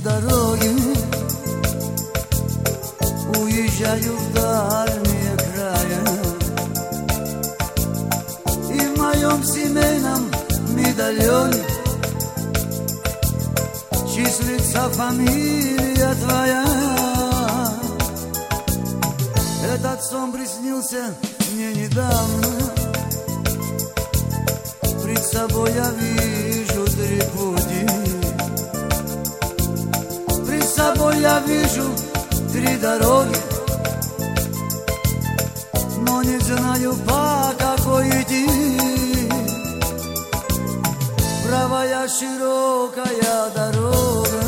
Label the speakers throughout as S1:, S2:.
S1: дороги, уезжаю в дальние края. И в моем семейном медальоне числится фамилия твоя. Этот сон приснился мне недавно. Пред собой я вижу три пути. Пред собой я вижу три дороги, но не знаю, по какой идти. Правая широкая дорога,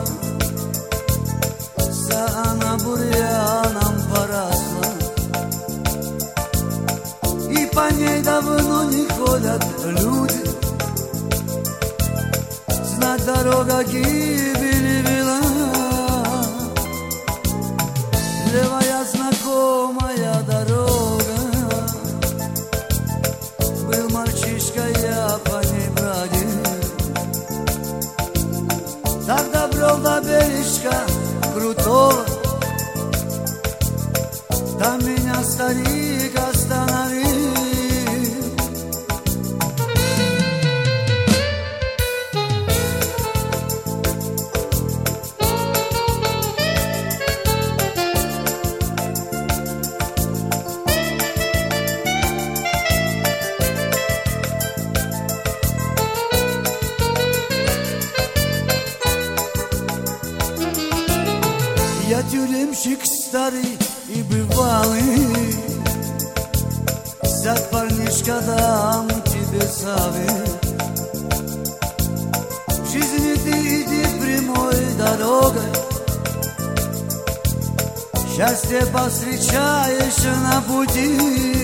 S1: вся она бурьяном поросла, и по ней давно не ходят люди. Знать, дорога гибели вела. Левая знакомая дорога, был мальчишка, я по ней бродил. Так добрел до бережка крутого, там меня старик остановил. Я тюремщик старый и бывалый, сядь, парнишка, дам тебе совет. В жизни ты иди прямой дорогой, счастье повстречаешь на пути.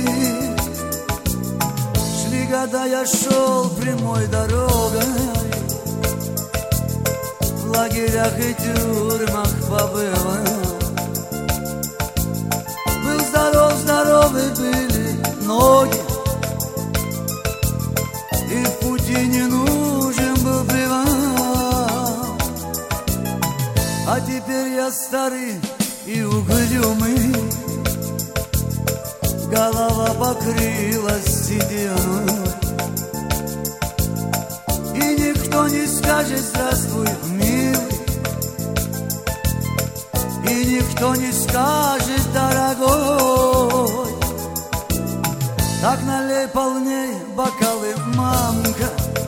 S1: Шли года, я шел прямой дорогой, в лагерях и тюрьмах побывал. Был здоров, здоровы были ноги, и в пути не нужен был привал. А теперь я старый и угрюмый, голова покрылась сединой, и никто не скажет здравствуй, милый, и никто не скажет дорогой. Так налей полней бокалы, мамка,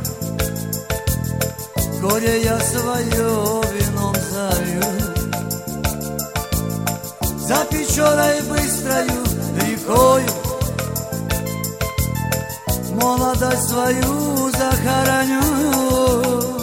S1: горе я свое вином залью. За Печорой быстрою рекою молодость свою захороню.